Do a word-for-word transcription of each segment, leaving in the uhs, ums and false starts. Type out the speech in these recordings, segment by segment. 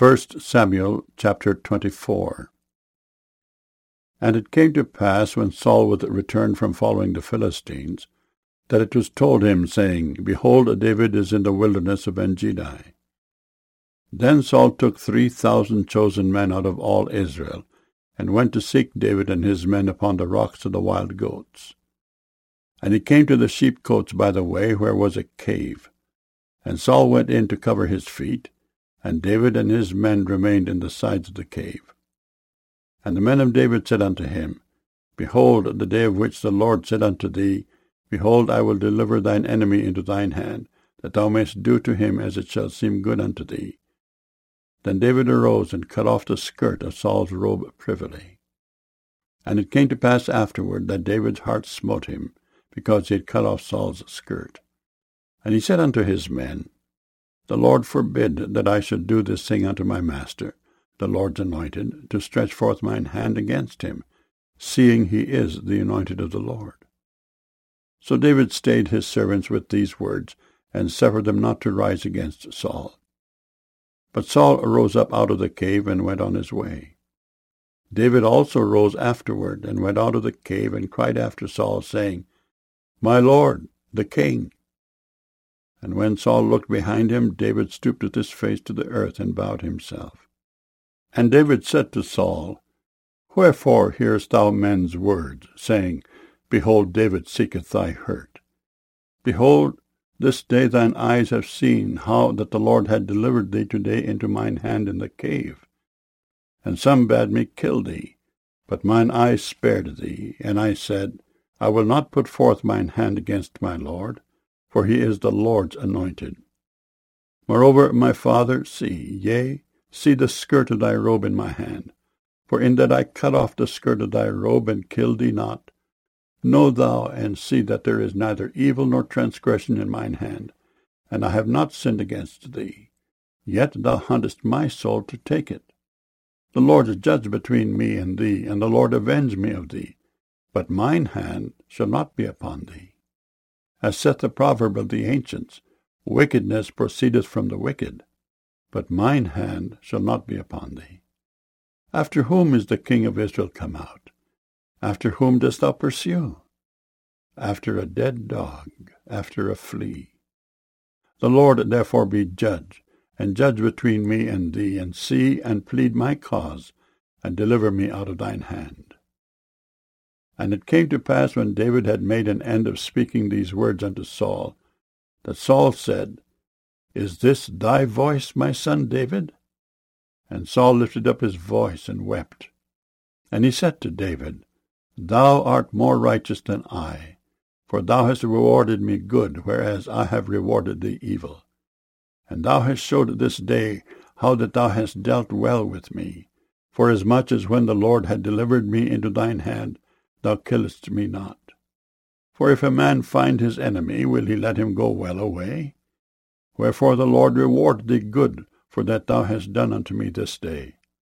First Samuel chapter twenty-four. And it came to pass, when Saul was returned from following the Philistines, that it was told him, saying, Behold, David is in the wilderness of En-gedi. Then Saul took three thousand chosen men out of all Israel, and went to seek David and his men upon the rocks of the wild goats. And he came to the sheepcotes by the way, where was a cave. And Saul went in to cover his feet, and David and his men remained in the sides of the cave. And the men of David said unto him, Behold, the day of which the Lord said unto thee, Behold, I will deliver thine enemy into thine hand, that thou mayst do to him as it shall seem good unto thee. Then David arose and cut off the skirt of Saul's robe privily. And it came to pass afterward that David's heart smote him, because he had cut off Saul's skirt. And he said unto his men, The Lord forbid that I should do this thing unto my master, the Lord's anointed, to stretch forth mine hand against him, seeing he is the anointed of the Lord. So David stayed his servants with these words, and suffered them not to rise against Saul. But Saul arose up out of the cave, and went on his way. David also rose afterward, and went out of the cave, and cried after Saul, saying, My Lord, the king. And when Saul looked behind him, David stooped with his face to the earth, and bowed himself. And David said to Saul, Wherefore hearest thou men's words, saying, Behold, David seeketh thy hurt? Behold, this day thine eyes have seen how that the Lord had delivered thee today into mine hand in the cave. And some bade me kill thee, but mine eyes spared thee, and I said, I will not put forth mine hand against my Lord, for he is the Lord's anointed. Moreover, my father, see, yea, see the skirt of thy robe in my hand. For in that I cut off the skirt of thy robe, and killed thee not, know thou and see that there is neither evil nor transgression in mine hand, and I have not sinned against thee. Yet thou huntest my soul to take it. The Lord is judge between me and thee, and the Lord avenge me of thee. But mine hand shall not be upon thee. As saith the proverb of the ancients, Wickedness proceedeth from the wicked, but mine hand shall not be upon thee. After whom is the king of Israel come out? After whom dost thou pursue? After a dead dog, after a flea. The Lord therefore be judge, and judge between me and thee, and see and plead my cause, and deliver me out of thine hand. And it came to pass, when David had made an end of speaking these words unto Saul, that Saul said, Is this thy voice, my son David? And Saul lifted up his voice and wept. And he said to David, Thou art more righteous than I, for thou hast rewarded me good, whereas I have rewarded thee evil. And thou hast showed this day how that thou hast dealt well with me, forasmuch as when the Lord had delivered me into thine hand, thou killest me not. For if a man find his enemy, will he let him go well away? Wherefore the Lord reward thee good, for that thou hast done unto me this day.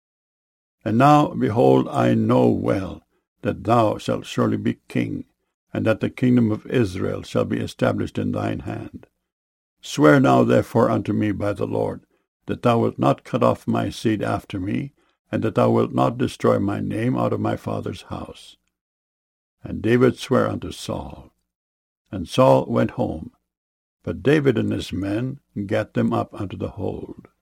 And now, behold, I know well that thou shalt surely be king, and that the kingdom of Israel shall be established in thine hand. Swear now therefore unto me by the Lord, that thou wilt not cut off my seed after me, and that thou wilt not destroy my name out of my father's house. And David sware unto Saul. And Saul went home, but David and his men gat them up unto the hold.